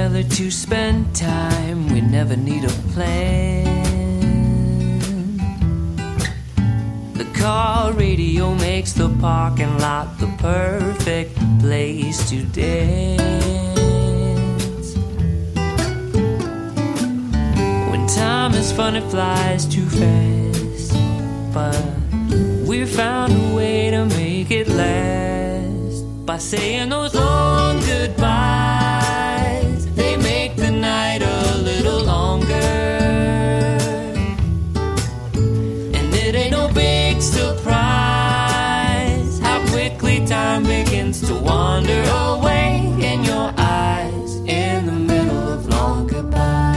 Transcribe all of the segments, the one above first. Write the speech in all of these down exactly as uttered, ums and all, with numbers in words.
together to spend time. We never need a plan. The car radio makes the parking lot the perfect place to dance. When time is fun, it flies too fast, but we found a way to make it last by saying those long goodbyes. They make the night a little longer, and it ain't no big surprise how quickly time begins to wander away in your eyes in the middle of long goodbyes.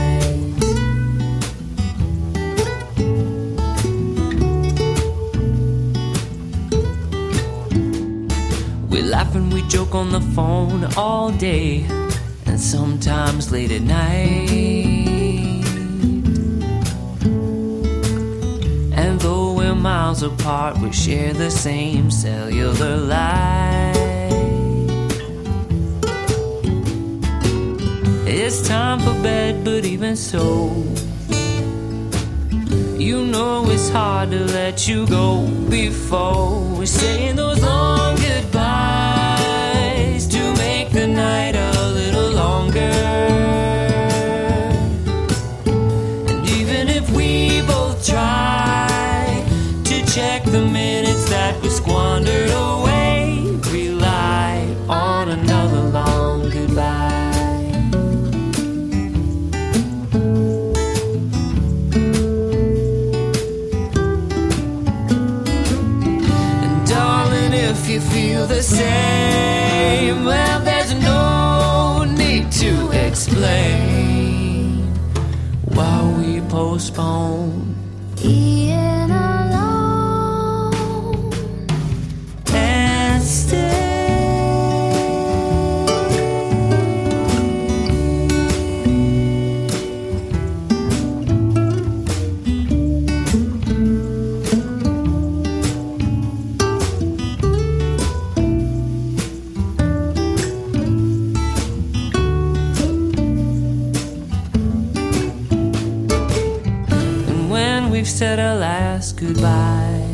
We laugh and we joke on the phone all day, and sometimes late at night. And though we're miles apart, we share the same cellular light. It's time for bed, but even so, you know it's hard to let you go before we're saying those long goodbyes to make the night a little longer. And even if we both try to check the minutes that we squandered away, rely on another long goodbye. If you feel the same, well, there's no need to explain why we postpone being alone and stay. We've said our last goodbye.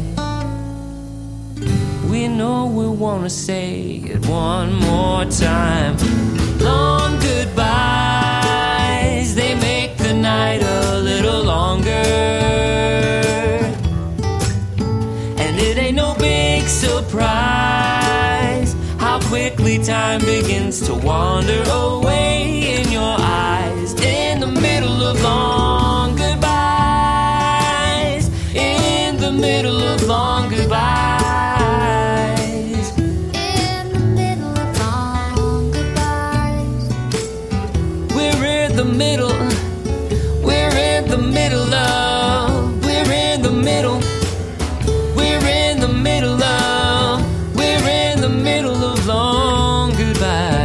We know we want to say it one more time. Long goodbyes, they make the night a little longer. And it ain't no big surprise how quickly time begins to wander away in your eyes in the middle of long goodbyes. Middle of long goodbyes. In the middle of long goodbyes. We're in the middle. We're in the middle of. We're in the middle. We're in the middle of. We're in the middle of long goodbyes.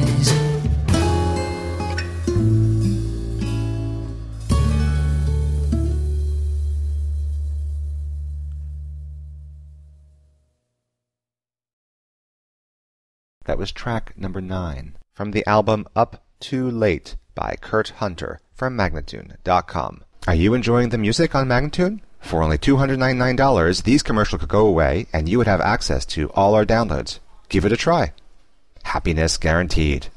That was track number nine from the album Up Too Late by Kurt Hunter from Magnatune dot com. Are you enjoying the music on Magnatune? For only two hundred ninety-nine dollars, these commercials could go away and you would have access to all our downloads. Give it a try. Happiness guaranteed.